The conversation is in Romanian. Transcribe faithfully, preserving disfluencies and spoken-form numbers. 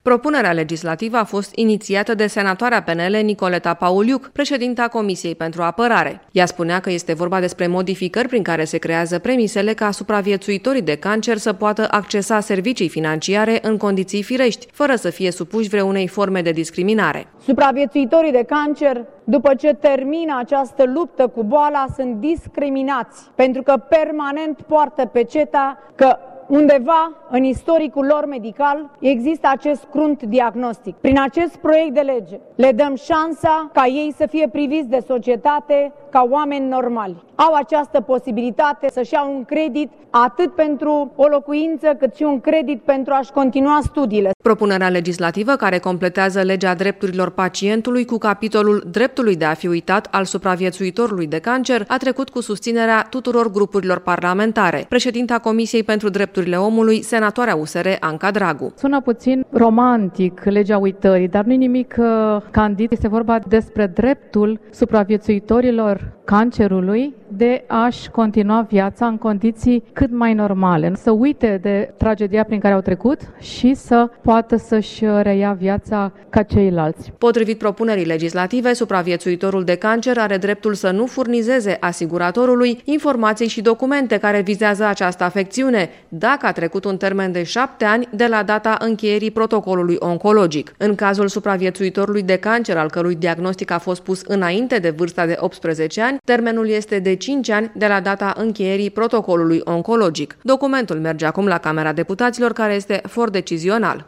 Propunerea legislativă a fost inițiată de senatoarea P N L Nicoleta Pauliuc, președinta Comisiei pentru Apărare. Ea spunea că este vorba despre modificări prin care se creează premisele ca supraviețuitorii de cancer să poată accesa servicii financiare în condiții firești, fără să fie supuși vreunei forme de discriminare. Supraviețuitorii de cancer, după ce termină această luptă cu boala, sunt discriminați, pentru că permanent poartă peceta că undeva în istoricul lor medical există acest crunt diagnostic. Prin acest proiect de lege le dăm șansa ca ei să fie priviți de societate ca oameni normali. Au această posibilitate să-și iau un credit atât pentru o locuință cât și un credit pentru a-și continua studiile. Propunerea legislativă care completează legea drepturilor pacientului cu capitolul dreptului de a fi uitat al supraviețuitorului de cancer a trecut cu susținerea tuturor grupurilor parlamentare. Președinta Comisiei pentru Drepturile Omului, senatoarea U S R Anca Dragu. Sună puțin romantic legea uitării, dar nu-i nimic uh, candid. Este vorba despre dreptul supraviețuitorilor cancerului de a-și continua viața în condiții cât mai normale, să uite de tragedia prin care au trecut și să poată să-și reia viața ca ceilalți. Potrivit propunerii legislative, supraviețuitorul de cancer are dreptul să nu furnizeze asiguratorului informații și documente care vizează această afecțiune, dacă a trecut un termen de șapte ani de la data încheierii protocolului oncologic. În cazul supraviețuitorului de cancer, al cărui diagnostic a fost pus înainte de vârsta de optsprezece ani, termenul este de cinci ani de la data încheierii protocolului oncologic. Documentul merge acum la Camera Deputaților, care este for decizional.